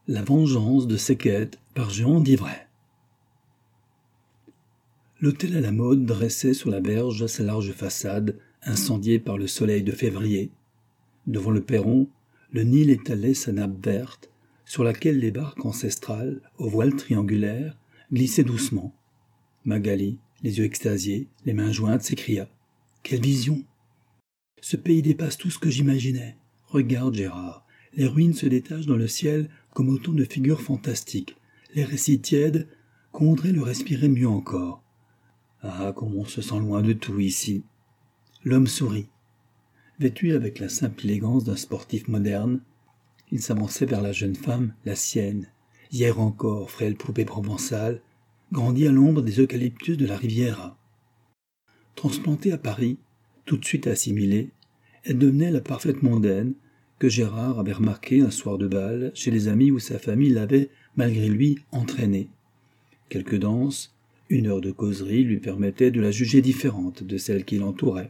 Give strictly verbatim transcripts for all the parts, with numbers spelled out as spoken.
La vengeance de Séquette par Jehan d'Ivray. L'hôtel à la mode dressait sur la berge sa large façade, incendiée par le soleil de février. Devant le perron, le Nil étalait sa nappe verte, sur laquelle les barques ancestrales, aux voiles triangulaires, glissaient doucement. Magali, les yeux extasiés, les mains jointes, s'écria « Quelle vision ! Ce pays dépasse tout ce que j'imaginais. Regarde, Gérard, les ruines se détachent dans le ciel comme autant de figures fantastiques. L'air est si tiède qu'on voudrait le respirer mieux encore. Ah, comme on se sent loin de tout ici !» L'homme sourit. Vêtu avec la simple élégance d'un sportif moderne, il s'avançait vers la jeune femme, la sienne, hier encore frêle poupée provençale, grandie à l'ombre des eucalyptus de la Riviera. Transplantée à Paris, tout de suite assimilée, elle devenait la parfaite mondaine que Gérard avait remarquée un soir de bal chez les amis où sa famille l'avait, malgré lui, entraînée. Quelques danses, une heure de causerie lui permettaient de la juger différente de celle qui l'entourait.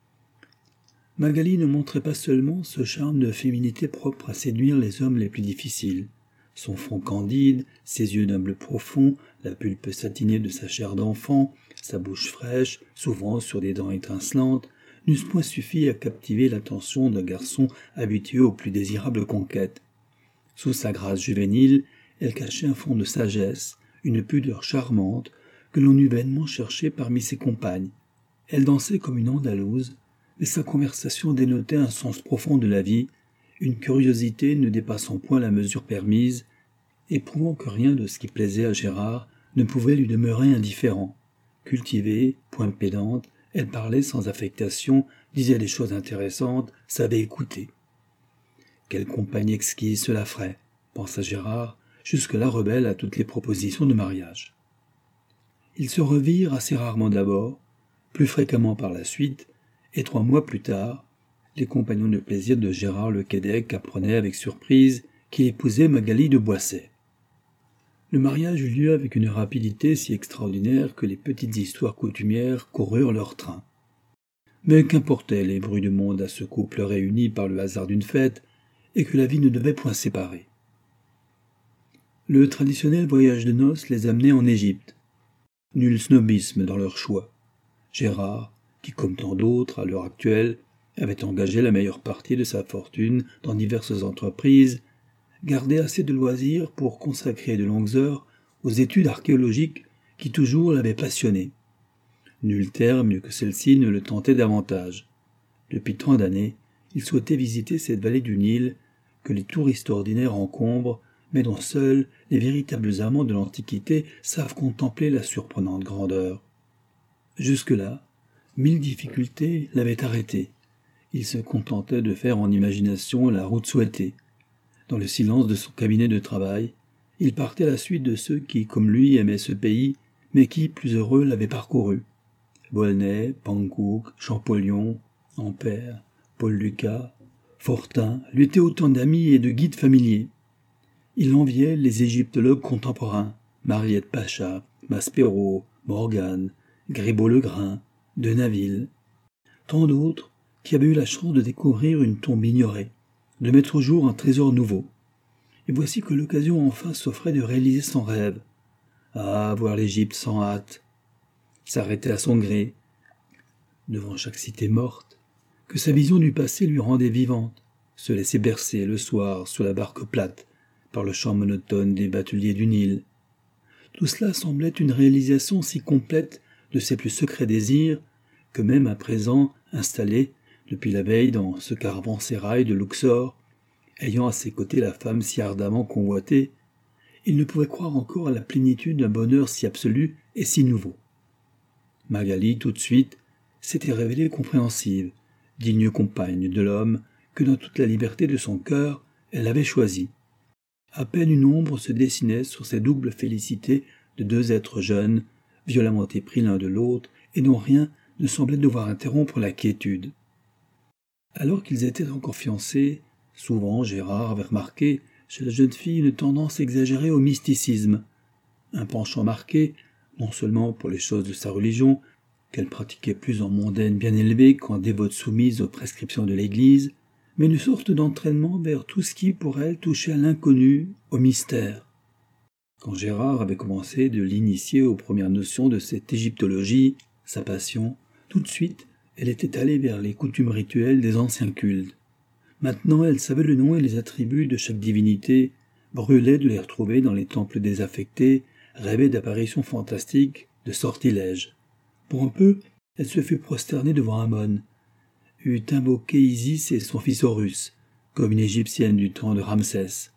Magali ne montrait pas seulement ce charme de féminité propre à séduire les hommes les plus difficiles. Son front candide, ses yeux d'un bleu profond, la pulpe satinée de sa chair d'enfant, sa bouche fraîche, souvent sur des dents étincelantes, n'eussent point suffi à captiver l'attention d'un garçon habitué aux plus désirables conquêtes. Sous sa grâce juvénile, elle cachait un fond de sagesse, une pudeur charmante, que l'on eût vainement cherché parmi ses compagnes. Elle dansait comme une Andalouse, mais sa conversation dénotait un sens profond de la vie, une curiosité ne dépassant point la mesure permise, et prouvant que rien de ce qui plaisait à Gérard ne pouvait lui demeurer indifférent. Cultivée, point pédante, elle parlait sans affectation, disait des choses intéressantes, savait écouter. Quelle compagne exquise cela ferait, pensa Gérard, jusque-là rebelle à toutes les propositions de mariage. Ils se revirent assez rarement d'abord, plus fréquemment par la suite, et trois mois plus tard, les compagnons de plaisir de Gérard Le Quédec apprenaient avec surprise qu'il épousait Magali de Boisset. Le mariage eut lieu avec une rapidité si extraordinaire que les petites histoires coutumières coururent leur train. Mais qu'importaient les bruits du monde à ce couple réuni par le hasard d'une fête, et que la vie ne devait point séparer. Le traditionnel voyage de noces les amenait en Égypte. Nul snobisme dans leur choix. Gérard, qui comme tant d'autres à l'heure actuelle, avait engagé la meilleure partie de sa fortune dans diverses entreprises, gardait assez de loisirs pour consacrer de longues heures aux études archéologiques qui toujours l'avaient passionné. Nulle terre mieux que celle-ci ne le tentait davantage. Depuis tant d'années, il souhaitait visiter cette vallée du Nil que les touristes ordinaires encombrent, mais dont seuls les véritables amants de l'Antiquité savent contempler la surprenante grandeur. Jusque-là, mille difficultés l'avaient arrêté. Il se contentait de faire en imagination la route souhaitée. Dans le silence de son cabinet de travail, il partait à la suite de ceux qui, comme lui, aimaient ce pays, mais qui, plus heureux, l'avaient parcouru. Volney, Pankouk, Champollion, Ampère, Paul Lucas, Fortin lui étaient autant d'amis et de guides familiers. Il enviait les égyptologues contemporains, Mariette Pacha, Maspero, Morgan, Gribaud-Legrain, Denaville, tant d'autres qui avaient eu la chance de découvrir une tombe ignorée, de mettre au jour un trésor nouveau. Et voici que l'occasion enfin s'offrait de réaliser son rêve. Ah, voir l'Égypte sans hâte, s'arrêter à son gré, devant chaque cité morte, que sa vision du passé lui rendait vivante, se laisser bercer le soir sous la barque plate, par le chant monotone des bateliers du Nil. Tout cela semblait une réalisation si complète de ses plus secrets désirs que même à présent installé, depuis la veille dans ce caravansérail de Luxor, ayant à ses côtés la femme si ardemment convoitée, il ne pouvait croire encore à la plénitude d'un bonheur si absolu et si nouveau. Magali, tout de suite, s'était révélée compréhensive, digne compagne de l'homme que dans toute la liberté de son cœur, elle avait choisi. À peine une ombre se dessinait sur ces doubles félicités de deux êtres jeunes, violemment épris l'un de l'autre, et dont rien ne semblait devoir interrompre la quiétude. Alors qu'ils étaient encore fiancés, souvent Gérard avait remarqué chez la jeune fille une tendance exagérée au mysticisme, un penchant marqué, non seulement pour les choses de sa religion, qu'elle pratiquait plus en mondaine bien élevée qu'en dévote soumise aux prescriptions de l'Église, mais une sorte d'entraînement vers tout ce qui, pour elle, touchait à l'inconnu, au mystère. Quand Gérard avait commencé de l'initier aux premières notions de cette égyptologie, sa passion, tout de suite, elle était allée vers les coutumes rituelles des anciens cultes. Maintenant, elle savait le nom et les attributs de chaque divinité, brûlait de les retrouver dans les temples désaffectés, rêvait d'apparitions fantastiques, de sortilèges. Pour un peu, elle se fut prosternée devant Amon, eut invoqué Isis et son fils Horus, comme une égyptienne du temps de Ramsès.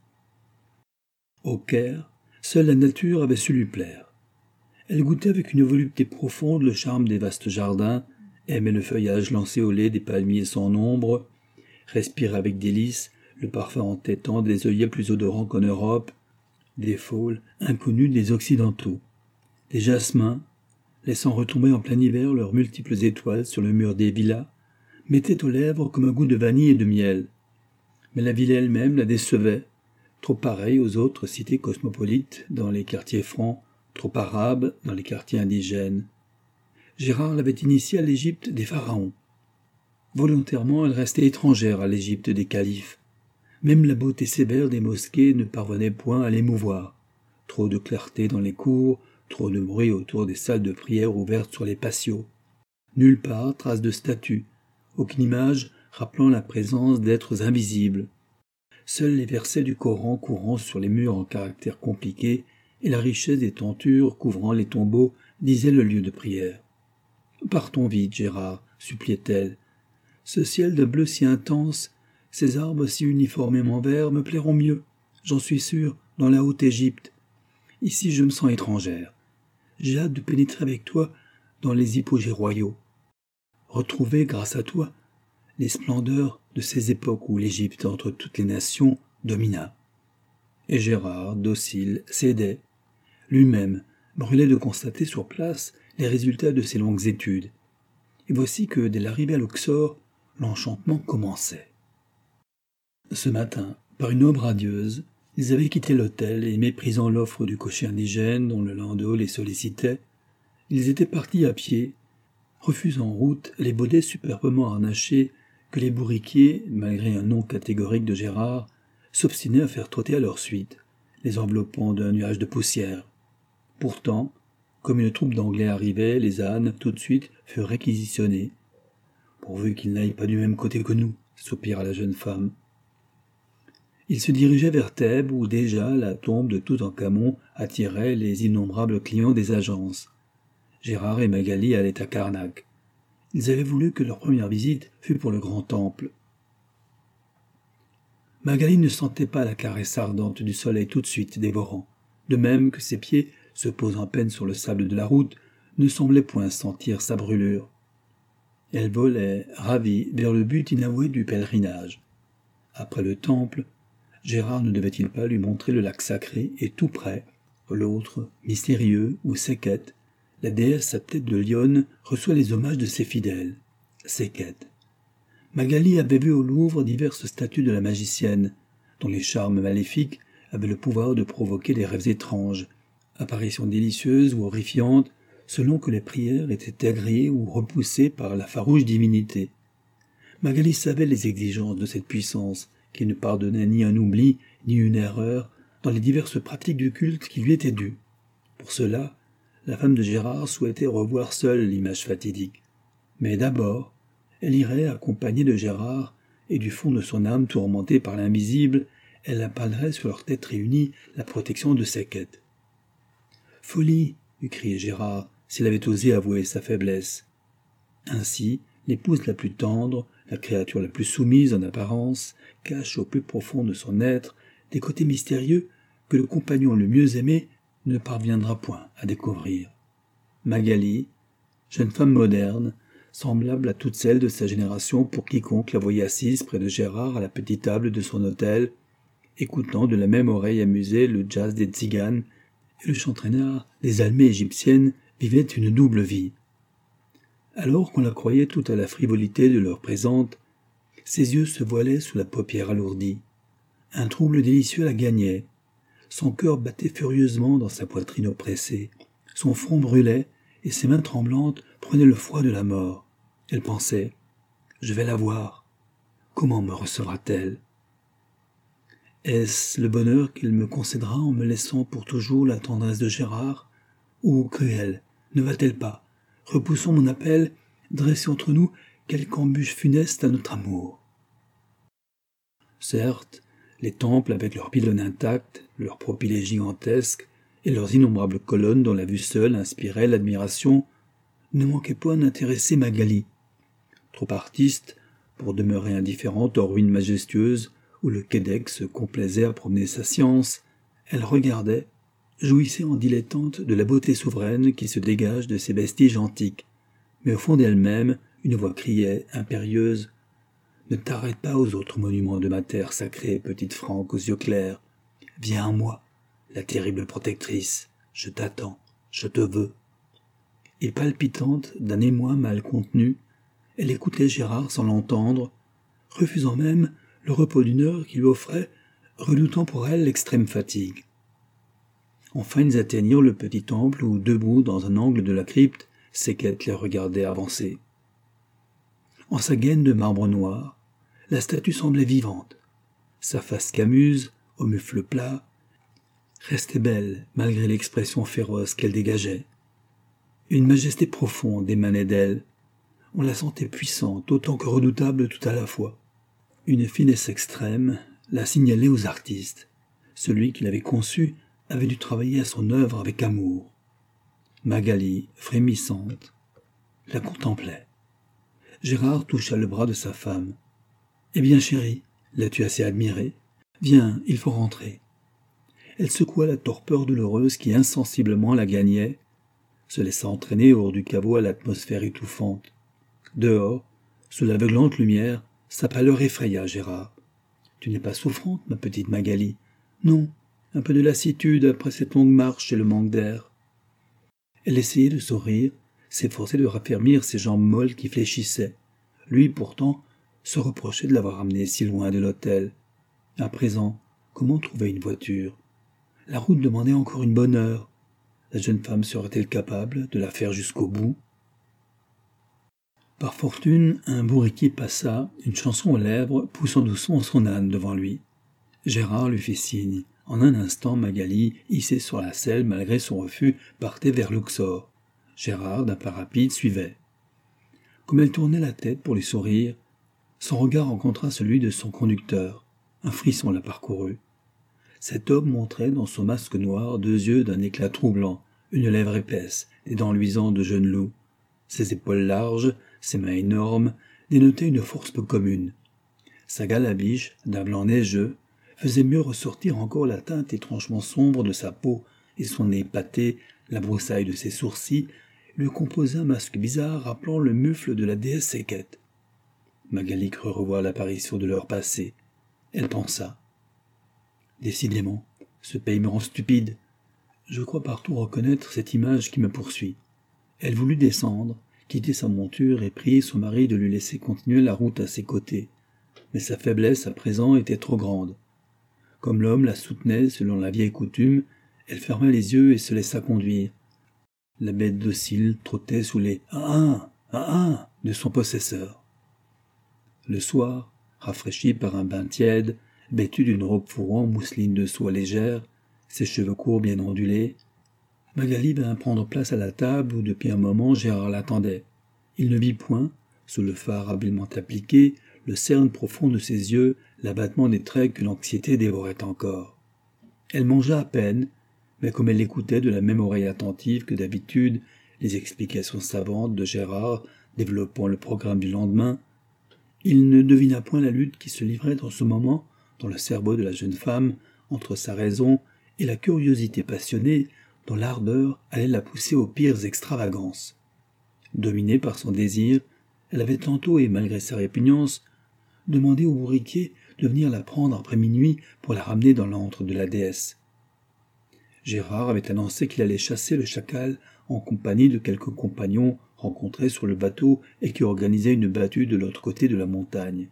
Au Caire, seule la nature avait su lui plaire. Elle goûtait avec une volupté profonde le charme des vastes jardins, aimait le feuillage lancé au lait des palmiers sans nombre, respirait avec délice le parfum entêtant des œillets plus odorants qu'en Europe, des faules inconnues des Occidentaux, des jasmins, laissant retomber en plein hiver leurs multiples étoiles sur le mur des villas, mettaient aux lèvres comme un goût de vanille et de miel. Mais la ville elle-même la décevait, trop pareille aux autres cités cosmopolites dans les quartiers francs, trop arabe dans les quartiers indigènes. Gérard l'avait initiée à l'Égypte des pharaons. Volontairement, elle restait étrangère à l'Égypte des califes. Même la beauté sévère des mosquées ne parvenait point à l'émouvoir. Trop de clarté dans les cours, trop de bruit autour des salles de prière ouvertes sur les patios. Nulle part trace de statues, aucune image rappelant la présence d'êtres invisibles. Seuls les versets du Coran courant sur les murs en caractères compliqués et la richesse des tentures couvrant les tombeaux disaient le lieu de prière. « Partons vite, Gérard, suppliait-elle. Ce ciel d'un bleu si intense, ces arbres si uniformément verts me plairont mieux, j'en suis sûr, dans la haute Égypte. Ici je me sens étrangère. J'ai hâte de pénétrer avec toi dans les hypogées royaux. Retrouver, grâce à toi, les splendeurs de ces époques où l'Égypte, entre toutes les nations, domina. » Et Gérard, docile, cédait. Lui-même brûlait de constater sur place les résultats de ses longues études. Et voici que, dès l'arrivée à Luxor, l'enchantement commençait. Ce matin, par une aube radieuse, ils avaient quitté l'hôtel et, méprisant l'offre du cocher indigène dont le landau les sollicitait, ils étaient partis à pied, refusant en route les baudets superbement harnachés que les bourriquiers, malgré un nom catégorique de Gérard, s'obstinaient à faire trotter à leur suite, les enveloppant d'un nuage de poussière. Pourtant, comme une troupe d'Anglais arrivait, les ânes, tout de suite, furent réquisitionnés. « Pourvu qu'ils n'aillent pas du même côté que nous », soupira la jeune femme. Ils se dirigeaient vers Thèbes, où déjà la tombe de Toutankhamon attirait les innombrables clients des agences. Gérard et Magali allaient à Karnak. Ils avaient voulu que leur première visite fût pour le grand temple. Magali ne sentait pas la caresse ardente du soleil tout de suite dévorant, de même que ses pieds, se posant à peine sur le sable de la route, ne semblaient point sentir sa brûlure. Elle volait, ravie, vers le but inavoué du pèlerinage. Après le temple, Gérard ne devait-il pas lui montrer le lac sacré et tout près, l'autre, mystérieux, où Sekhet, la déesse à tête de lionne, reçoit les hommages de ses fidèles. Sekhet. Magali avait vu au Louvre diverses statues de la magicienne, dont les charmes maléfiques avaient le pouvoir de provoquer des rêves étranges, apparitions délicieuses ou horrifiantes, selon que les prières étaient agréées ou repoussées par la farouche divinité. Magali savait les exigences de cette puissance, qui ne pardonnait ni un oubli, ni une erreur, dans les diverses pratiques du culte qui lui étaient dues. Pour cela, la femme de Gérard souhaitait revoir seule l'image fatidique. Mais d'abord, elle irait accompagnée de Gérard, et du fond de son âme tourmentée par l'invisible, elle appellerait sur leur tête réunie la protection de Sekhet. « Folie !» eût crié Gérard, s'il avait osé avouer sa faiblesse. Ainsi, l'épouse la plus tendre, la créature la plus soumise en apparence, cache au plus profond de son être des côtés mystérieux que le compagnon le mieux aimé ne parviendra point à découvrir. Magali, jeune femme moderne, semblable à toutes celles de sa génération pour quiconque la voyait assise près de Gérard à la petite table de son hôtel, écoutant de la même oreille amusée le jazz des tziganes et le chant traînard des almées égyptiennes, vivaient une double vie. Alors qu'on la croyait toute à la frivolité de leur présente, ses yeux se voilaient sous la paupière alourdie. Un trouble délicieux la gagnait. Son cœur battait furieusement dans sa poitrine oppressée. Son front brûlait et ses mains tremblantes prenaient le froid de la mort. Elle pensait « Je vais la voir ». Comment me recevra-t-elle? Est-ce le bonheur qu'elle me concédera en me laissant pour toujours la tendresse de Gérard? Ou cruelle, ne va-t-elle pas, repoussant mon appel, dresser entre nous quelque embûche funeste à notre amour? Certes, les temples avec leurs pylônes intacts, leurs propylées gigantesques et leurs innombrables colonnes dont la vue seule inspirait l'admiration ne manquaient point d'intéresser Magali. Trop artiste pour demeurer indifférente aux ruines majestueuses où le Québec se complaisait à promener sa science, elle regardait, jouissait en dilettante de la beauté souveraine qui se dégage de ces vestiges antiques. Mais au fond d'elle-même, une voix criait, impérieuse, « Ne t'arrête pas aux autres monuments de ma terre sacrée, petite Franque aux yeux clairs. Viens à moi, la terrible protectrice. Je t'attends, je te veux. » Et palpitante d'un émoi mal contenu, elle écoutait Gérard sans l'entendre, refusant même le repos d'une heure qu'il lui offrait, redoutant pour elle l'extrême fatigue. Enfin ils atteignirent le petit temple où, debout dans un angle de la crypte, Séquette les regardait avancer. En sa gaine de marbre noir, la statue semblait vivante. Sa face camuse, au mufle plat, restait belle malgré l'expression féroce qu'elle dégageait. Une majesté profonde émanait d'elle. On la sentait puissante autant que redoutable tout à la fois. Une finesse extrême la signalait aux artistes. Celui qui l'avait conçue avait dû travailler à son œuvre avec amour. Magali, frémissante, la contemplait. Gérard toucha le bras de sa femme. « Eh bien, chérie, l'as-tu assez admirée? Viens, il faut rentrer. » Elle secoua la torpeur douloureuse qui insensiblement la gagnait, se laissa entraîner hors du caveau à l'atmosphère étouffante. Dehors, sous l'aveuglante lumière, sa pâleur effraya Gérard. « Tu n'es pas souffrante, ma petite Magali? »« Non, un peu de lassitude après cette longue marche et le manque d'air. » Elle essayait de sourire, s'efforçait de raffermir ses jambes molles qui fléchissaient. Lui, pourtant, se reprochait de l'avoir amenée si loin de l'hôtel. À présent, comment trouver une voiture? La route demandait encore une bonne heure. La jeune femme serait-elle capable de la faire jusqu'au bout? Par fortune, un bourriquet passa, une chanson aux lèvres, poussant doucement son âne devant lui. Gérard lui fit signe. En un instant, Magali, hissée sur la selle malgré son refus, partait vers Luxor. Gérard, d'un pas rapide, suivait. Comme elle tournait la tête pour lui sourire, son regard rencontra celui de son conducteur. Un frisson la parcourut. Cet homme montrait dans son masque noir deux yeux d'un éclat troublant, une lèvre épaisse, des dents luisantes de jeune loup. Ses épaules larges, ses mains énormes, dénotaient une force peu commune. Sa galabiche, d'un blanc neigeux, faisait mieux ressortir encore la teinte étrangement sombre de sa peau, et son nez pâté, la broussaille de ses sourcils, lui composaient un masque bizarre rappelant le mufle de la déesse Séquette. Magali crut revoir l'apparition de leur passé. Elle pensa. Décidément, ce pays me rend stupide. Je crois partout reconnaître cette image qui me poursuit. Elle voulut descendre, quitter sa monture et prier son mari de lui laisser continuer la route à ses côtés. Mais sa faiblesse à présent était trop grande. Comme l'homme la soutenait selon la vieille coutume, elle ferma les yeux et se laissa conduire. La bête docile trottait sous les « ah ah ah » de son possesseur. Le soir, rafraîchi par un bain tiède, vêtu d'une robe fourrée en mousseline de soie légère, ses cheveux courts bien ondulés, Magali vint prendre place à la table où depuis un moment Gérard l'attendait. Il ne vit point, sous le phare habilement appliqué, le cerne profond de ses yeux, l'abattement des traits que l'anxiété dévorait encore. Elle mangea à peine, mais comme elle écoutait de la même oreille attentive que d'habitude les explications savantes de Gérard développant le programme du lendemain, il ne devina point la lutte qui se livrait en ce moment dans le cerveau de la jeune femme entre sa raison et la curiosité passionnée dont l'ardeur allait la pousser aux pires extravagances. Dominée par son désir, elle avait tantôt, et malgré sa répugnance, demandé au bourriquet de venir la prendre après minuit pour la ramener dans l'antre de la déesse. Gérard avait annoncé qu'il allait chasser le chacal en compagnie de quelques compagnons rencontrés sur le bateau et qui organisaient une battue de l'autre côté de la montagne.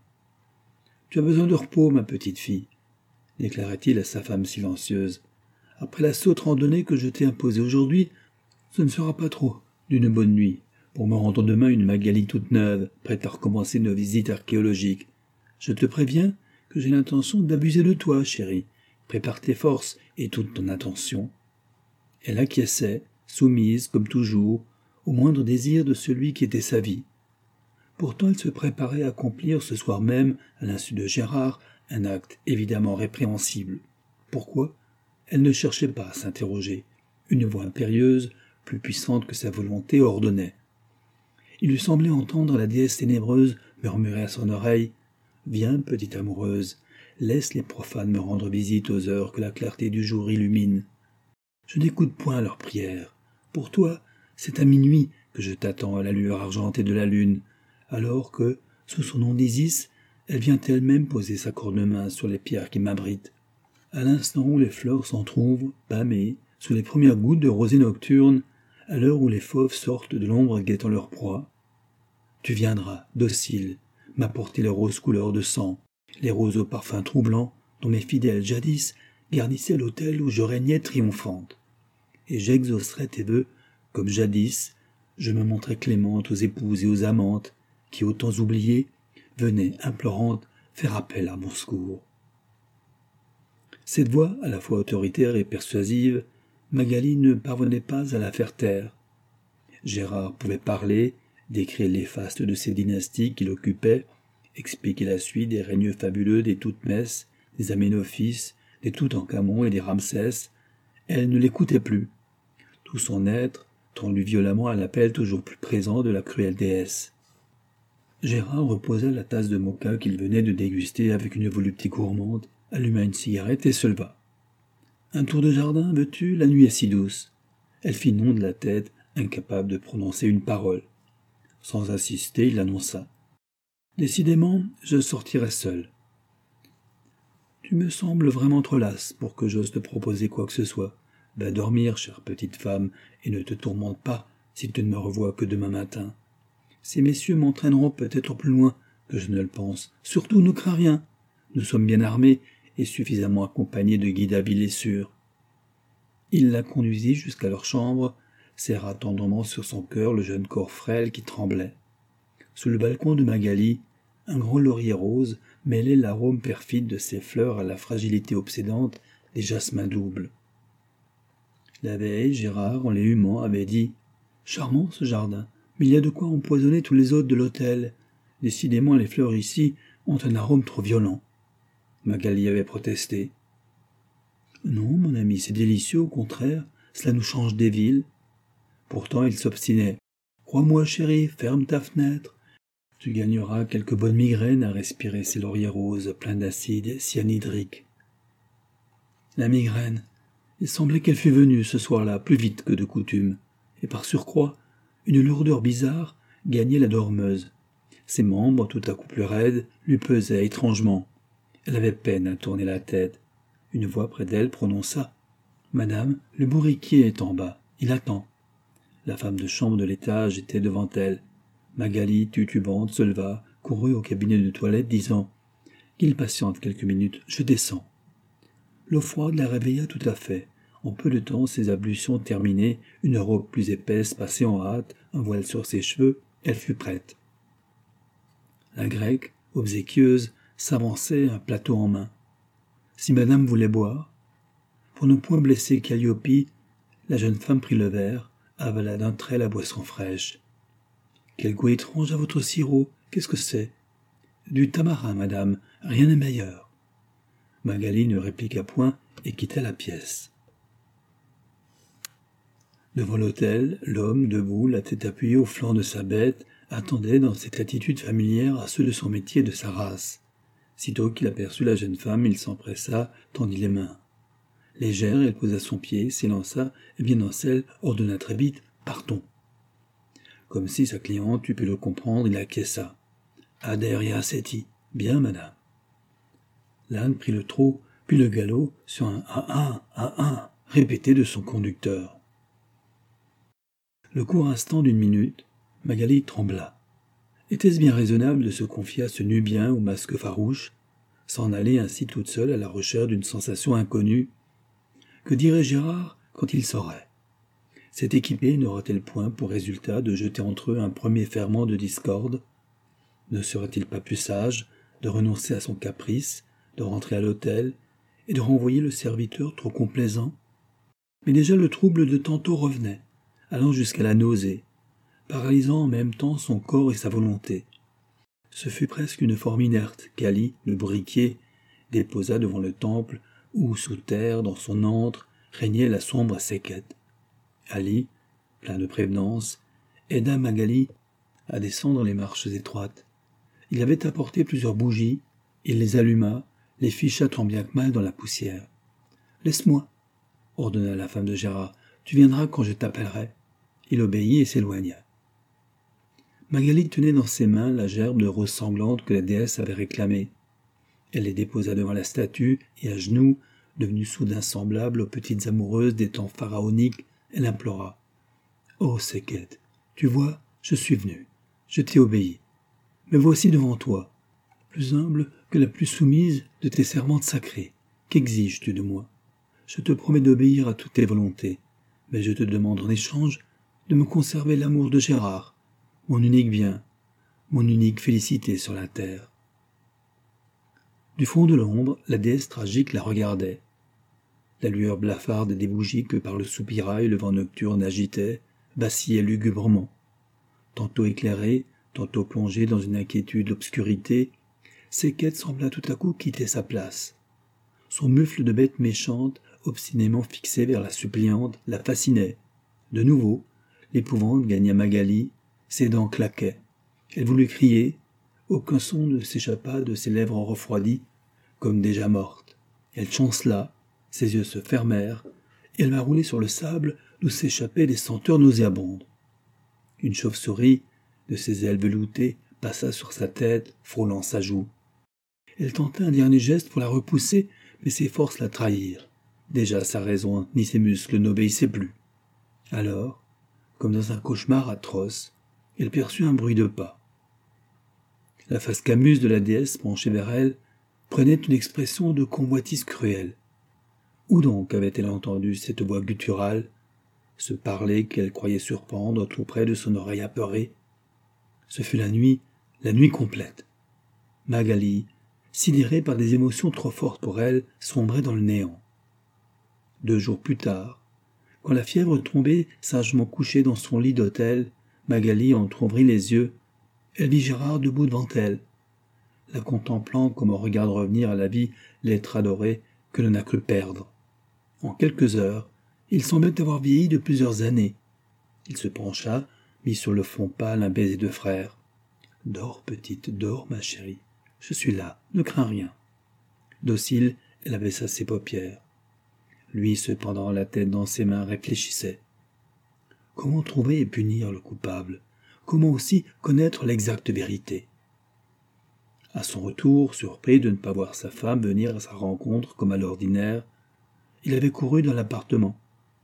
« Tu as besoin de repos, ma petite fille, » déclara-t-il à sa femme silencieuse. « Après la sotte randonnée que je t'ai imposée aujourd'hui, ce ne sera pas trop d'une bonne nuit pour me rendre demain une Magali toute neuve, prête à recommencer nos visites archéologiques. Je te préviens que j'ai l'intention d'abuser de toi, chérie. Prépare tes forces et toute ton attention. » Elle acquiesçait, soumise, comme toujours, au moindre désir de celui qui était sa vie. Pourtant elle se préparait à accomplir ce soir même, à l'insu de Gérard, un acte évidemment répréhensible. Pourquoi ? Elle ne cherchait pas à s'interroger. Une voix impérieuse, plus puissante que sa volonté, ordonnait. Il lui semblait entendre la déesse ténébreuse murmurer à son oreille « Viens, petite amoureuse, laisse les profanes me rendre visite aux heures que la clarté du jour illumine. Je n'écoute point leurs prières. Pour toi, c'est à minuit que je t'attends à la lueur argentée de la lune, alors que, sous son nom d'Isis, elle vient elle-même poser sa corne-main sur les pierres qui m'abritent. À l'instant où les fleurs s'entr'ouvrent, pâmées, sous les premières gouttes de rosée nocturne, à l'heure où les fauves sortent de l'ombre guettant leur proie, tu viendras, docile, m'apporter les roses couleur de sang, les roses au parfum troublant, dont mes fidèles jadis garnissaient l'autel où je régnais triomphante. Et j'exaucerai tes vœux, comme jadis, je me montrais clémente aux épouses et aux amantes, qui, aux temps oubliés, venaient, implorantes, faire appel à mon secours. Cette voix, à la fois autoritaire et persuasive, Magali ne parvenait pas à la faire taire. Gérard pouvait parler, décrire les fastes de ces dynasties qu'il occupait, expliquer la suite des règnes fabuleux des Toutmès, des Aménophis, des Toutankhamon et des Ramsès. Elle ne l'écoutait plus. Tout son être, tendu violemment à l'appel toujours plus présent de la cruelle déesse. Gérard reposa la tasse de moka qu'il venait de déguster avec une volupté gourmande, alluma une cigarette et se leva. « Un tour de jardin, veux-tu, la nuit est si douce ?» Elle fit non de la tête, incapable de prononcer une parole. Sans insister, il annonça. « Décidément, je sortirai seul. »« Tu me sembles vraiment trop lasse pour que j'ose te proposer quoi que ce soit. Va dormir, chère petite femme, et ne te tourmente pas si tu ne me revois que demain matin. Ces messieurs m'entraîneront peut-être plus loin que je ne le pense. Surtout, ne crains rien. Nous sommes bien armés et suffisamment accompagnés de guides habiles et sûrs. » Il la conduisit jusqu'à leur chambre, serra tendrement sur son cœur le jeune corps frêle qui tremblait. Sous le balcon de Magali, un grand laurier rose mêlait l'arôme perfide de ses fleurs à la fragilité obsédante des jasmins doubles. La veille, Gérard, en les humant, avait dit « Charmant ce jardin, mais il y a de quoi empoisonner tous les hôtes de l'hôtel. Décidément, les fleurs ici ont un arôme trop violent. » Magali avait protesté. « Non, mon ami, c'est délicieux, au contraire, cela nous change des villes. » Pourtant, il s'obstinait. « Crois-moi, chérie, ferme ta fenêtre. Tu gagneras quelques bonnes migraines à respirer ces lauriers roses pleins d'acide cyanhydrique. » La migraine, il semblait qu'elle fût venue ce soir-là plus vite que de coutume, et par surcroît, une lourdeur bizarre gagnait la dormeuse. Ses membres, tout à coup plus raides, lui pesaient étrangement. Elle avait peine à tourner la tête. Une voix près d'elle prononça « Madame, le bourriquier est en bas, il attend. » La femme de chambre de l'étage était devant elle. Magali, titubante, se leva, courut au cabinet de toilette, disant « Qu'il patiente quelques minutes, je descends. » L'eau froide la réveilla tout à fait. En peu de temps, ses ablutions terminées, une robe plus épaisse passée en hâte, un voile sur ses cheveux, elle fut prête. La grecque, obséquieuse, s'avançait, un plateau en main. Si madame voulait boire, pour ne point blesser Calliope, la jeune femme prit le verre, avala d'un trait la boisson fraîche. « Quel goût étrange à votre sirop, qu'est-ce que c'est ?»« Du tamarin, madame, rien n'est meilleur. » Magali ne répliqua point et quitta la pièce. Devant l'autel, l'homme, debout, la tête appuyée au flanc de sa bête, attendait dans cette attitude familière à ceux de son métier et de sa race. Sitôt qu'il aperçut la jeune femme, il s'empressa, tendit les mains. Légère, elle posa son pied, s'élança, et bien dans celle, ordonna très vite « Partons !» Comme si sa cliente eût pu le comprendre, il acquiesça. « Adère seti, bien, madame. » L'âne prit le trot, puis le galop, sur un « à un, à un » répété de son conducteur. Le court instant d'une minute, Magali trembla. Était-ce bien raisonnable de se confier à ce Nubien au masque farouche, s'en aller ainsi toute seule à la recherche d'une sensation inconnue? Que dirait Gérard quand il saurait? Cette équipée n'aura-t-elle point pour résultat de jeter entre eux un premier ferment de discorde? Ne serait-il pas plus sage de renoncer à son caprice, de rentrer à l'hôtel et de renvoyer le serviteur trop complaisant. Mais déjà le trouble de tantôt revenait, allant jusqu'à la nausée, paralysant en même temps son corps et sa volonté. Ce fut presque une forme inerte qu'Ali, le briquier, déposa devant le temple où, sous terre, dans son antre, régnait la sombre Séquette. Ali, plein de prévenance, aida Magali à descendre les marches étroites. Il avait apporté plusieurs bougies, il les alluma, les ficha tant bien que mal dans la poussière. « Laisse-moi, » ordonna la femme de Gérard, « tu viendras quand je t'appellerai. » Il obéit et s'éloigna. Magali tenait dans ses mains la gerbe de roses sanglantes que la déesse avait réclamée. Elle les déposa devant la statue et à genoux, devenue soudain semblable aux petites amoureuses des temps pharaoniques, elle implora. « Ô Séquette, tu vois, je suis venue, je t'ai obéi. Me voici devant toi, plus humble que la plus soumise de tes servantes sacrées. Qu'exiges-tu de moi? Je te promets d'obéir à toutes tes volontés, mais je te demande en échange de me conserver l'amour de Gérard, mon unique bien, mon unique félicité sur la terre. » Du fond de l'ombre, la déesse tragique la regardait. La lueur blafarde des bougies que par le soupirail le vent nocturne agitait vacillait lugubrement. Tantôt éclairée, tantôt plongée dans une inquiétude l'obscurité, Séquette sembla tout à coup quitter sa place. Son mufle de bête méchante, obstinément fixé vers la suppliante, la fascinait. De nouveau, l'épouvante gagna Magali, ses dents claquaient. Elle voulut crier, aucun son ne s'échappa de ses lèvres refroidies, comme déjà mortes. Elle chancela, ses yeux se fermèrent, et elle m'a roulé sur le sable d'où s'échappaient des senteurs nauséabondes. Une chauve-souris, de ses ailes veloutées, passa sur sa tête, frôlant sa joue. Elle tenta un dernier geste pour la repousser, mais ses forces la trahirent. Déjà sa raison ni ses muscles n'obéissaient plus. Alors, comme dans un cauchemar atroce, elle perçut un bruit de pas. La face camuse de la déesse penchée vers elle prenait une expression de convoitise cruelle. Où donc avait-elle entendu cette voix gutturale, ce parler qu'elle croyait surprendre tout près de son oreille apeurée? Ce fut la nuit, la nuit complète. Magali, sidérée par des émotions trop fortes pour elle, sombrait dans le néant. Deux jours plus tard, quand la fièvre tombait sagement couchée dans son lit d'hôtel, Magali entr'ouvrit les yeux. Elle vit Gérard debout devant elle, la contemplant comme on regarde revenir à la vie l'être adoré que l'on a cru perdre. En quelques heures, il semblait avoir vieilli de plusieurs années. Il se pencha, mit sur le fond pâle un baiser de frère. « Dors, petite, dors, ma chérie. Je suis là, ne crains rien. » Docile, elle abaissa ses paupières. Lui, cependant, la tête dans ses mains, réfléchissait. Comment trouver et punir le coupable? Comment aussi connaître l'exacte vérité? À son retour, surpris de ne pas voir sa femme venir à sa rencontre comme à l'ordinaire, il avait couru dans l'appartement.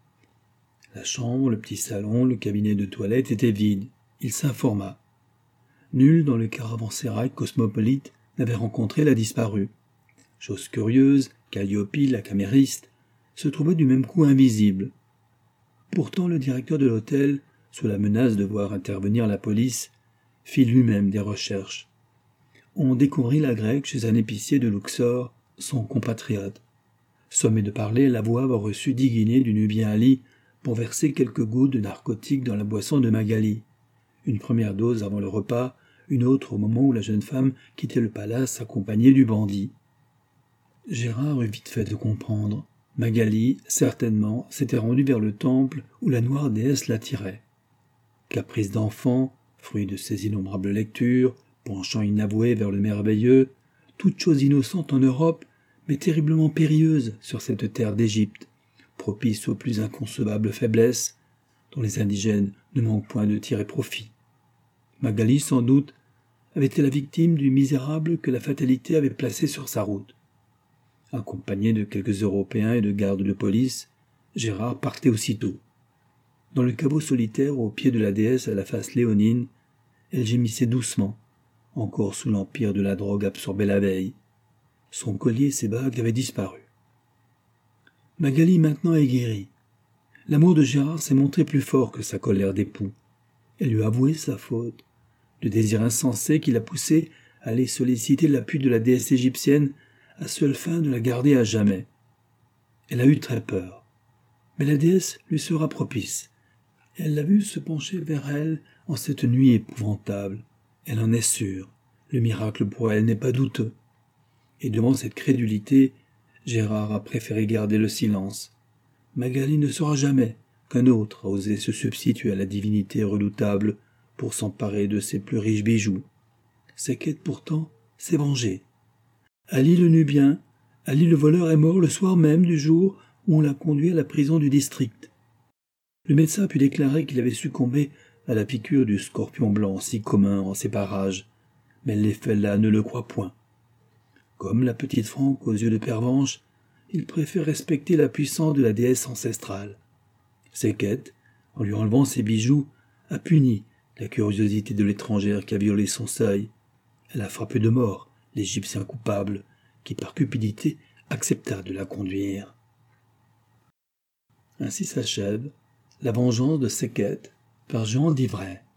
La chambre, le petit salon, le cabinet de toilette étaient vides. Il s'informa. Nul dans le caravansérail cosmopolite n'avait rencontré la disparue. Chose curieuse, Calliope, la camériste, se trouvait du même coup invisible. Pourtant le directeur de l'hôtel, sous la menace de voir intervenir la police, fit lui-même des recherches. On découvrit la grecque chez un épicier de Luxor, son compatriote. Sommé de parler, l'avoua avoir reçu dix guinées du Nubien Ali pour verser quelques gouttes de narcotique dans la boisson de Magali. Une première dose avant le repas, une autre au moment où la jeune femme quittait le palace accompagnée du bandit. Gérard eut vite fait de comprendre. Magali, certainement, s'était rendue vers le temple où la noire déesse l'attirait. Caprice d'enfant, fruit de ses innombrables lectures, penchant inavoué vers le merveilleux, toute chose innocente en Europe, mais terriblement périlleuse sur cette terre d'Égypte, propice aux plus inconcevables faiblesses, dont les indigènes ne manquent point de tirer profit. Magali, sans doute, avait été la victime du misérable que la fatalité avait placé sur sa route. Accompagné de quelques Européens et de gardes de police, Gérard partait aussitôt. Dans le caveau solitaire au pied de la déesse à la face léonine, elle gémissait doucement, encore sous l'empire de la drogue absorbée la veille. Son collier et ses bagues avaient disparu. Magali maintenant est guérie. L'amour de Gérard s'est montré plus fort que sa colère d'époux. Elle lui a avoué sa faute, le désir insensé qui l'a poussé allait solliciter l'appui de la déesse égyptienne à seule fin de la garder à jamais. Elle a eu très peur, mais la déesse lui sera propice. Elle l'a vu se pencher vers elle en cette nuit épouvantable. Elle en est sûre, le miracle pour elle n'est pas douteux. Et devant cette crédulité, Gérard a préféré garder le silence. Magali ne saura jamais qu'un autre a osé se substituer à la divinité redoutable pour s'emparer de ses plus riches bijoux. Sekhet pourtant s'est vengé. Ali le Nubien, Ali le voleur est mort le soir même du jour où on l'a conduit à la prison du district. Le médecin a pu déclarer qu'il avait succombé à la piqûre du scorpion blanc si commun en ces parages, mais les fellahs ne le croient point. Comme la petite Franque aux yeux de pervenche, il préfère respecter la puissance de la déesse ancestrale. Sekhet, en lui enlevant ses bijoux, a puni la curiosité de l'étrangère qui a violé son seuil. Elle a frappé de mort l'Égyptien coupable, qui par cupidité accepta de la conduire. Ainsi s'achève La vengeance de Sekhet par Jean d'Ivray.